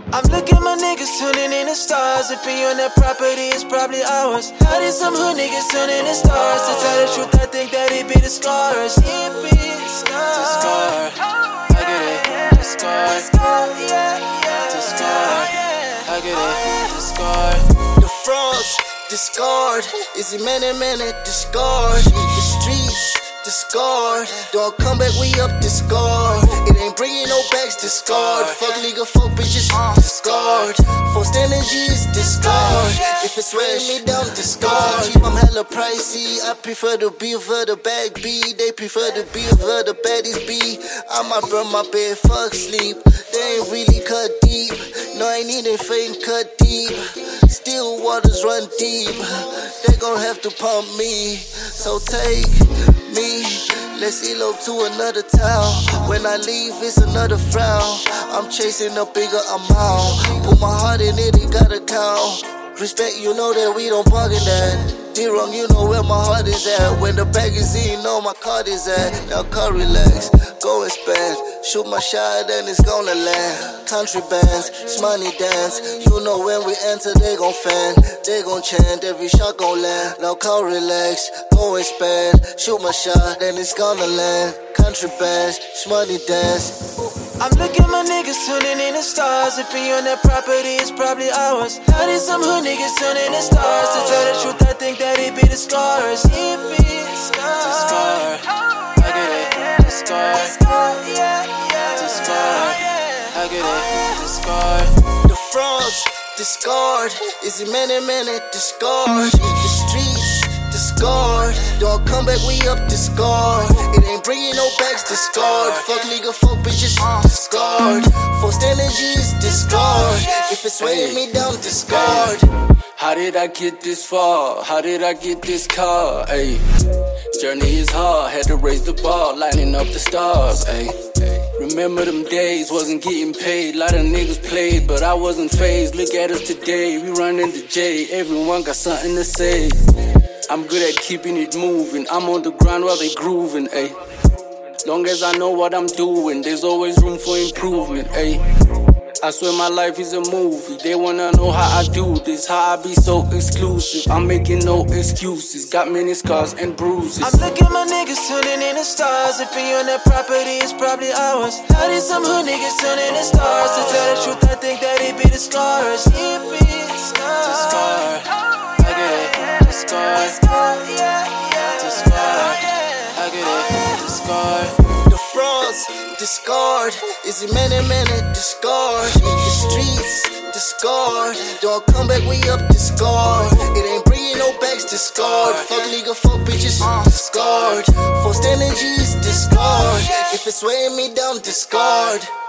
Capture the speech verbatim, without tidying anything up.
I'm looking my niggas tuning in the stars. If you on that property, it's probably ours. How did some hood niggas tune in the stars? To tell the truth, I think that it be the scars. It be the scars. The scar. I get it. The scar. The scar. Yeah, yeah. The scar. I get it. The scar. The frogs, discard. Is it many, many, discard. The streets, discard. Don't come back, we up, discard. It ain't bringing no backs, discard. Fuck legal, fuck bitches, discard. Forced energies, discard. If it's weighing me down, discard. I'm hella pricey, I prefer to be for the bag B. They prefer to be for the baddies B. I might burn my bed, fuck sleep. They ain't really cut deep. No, I ain't even fake cut deep. Still waters run deep. They gon' have to pump me. So take me, let's elope to another town. When I leave, it's another frown. I'm chasing a bigger amount. Put my heart in it, it gotta count. Respect, you know that we don't bargain that. D-Wrong, you know where my heart is at. When the bag is in, know my card is at. Now car relax, go and spend. Shoot my shot and it's gonna land. Country bands, money dance. You know when we enter, they gon' fan. They gon' chant, every shot gon' land. Now car relax, go and spend. Shoot my shot and it's gonna land. Country bands, money dance. I'm looking my niggas tuning in the stars. If you on that property, it's probably ours. How did some hood niggas tuning in the stars? To tell the truth, I think that it be the scars. It be the scars. The scar. I get it. The scar. The scar. Yeah, yeah. The scar. I get it. The scar. The frogs, discard. Is it many, many, discard. The streets, discard. Don't come back, we up, discard. It ain't bringing no backs, discard. Fuck legal, fuck bitches, discard. Forced energies, discard. If it's weighing me down, discard. How did I get this far? How did I get this car? Ayy, journey is hard, had to raise the bar, lining up the stars. Ayy, remember them days, wasn't getting paid. Lot of niggas played, but I wasn't phased. Look at us today, we running the J. Everyone got something to say. I'm good at keeping it moving. I'm on the grind while they grooving, ayy. Long as I know what I'm doing, there's always room for improvement, ayy. I swear my life is a movie. They wanna know how I do this, how I be so exclusive. I'm making no excuses, got many scars and bruises. I'm looking my niggas tuning in the stars. If you on that property, it's probably ours. How did some hood niggas tuning in the stars? To tell the truth, I think that it be the scars. It be the scars. The scar. I get it. The scar. The scar. Yeah, yeah. The scar. I get it. The scar. The frogs, discard. Is it many, many, discard. The streets, discard. Don't come back, we up, discard. It ain't bringing no backs, discard. Fuck legal, fuck bitches, discard. Forced energies, discard. If it's weighing me down, discard.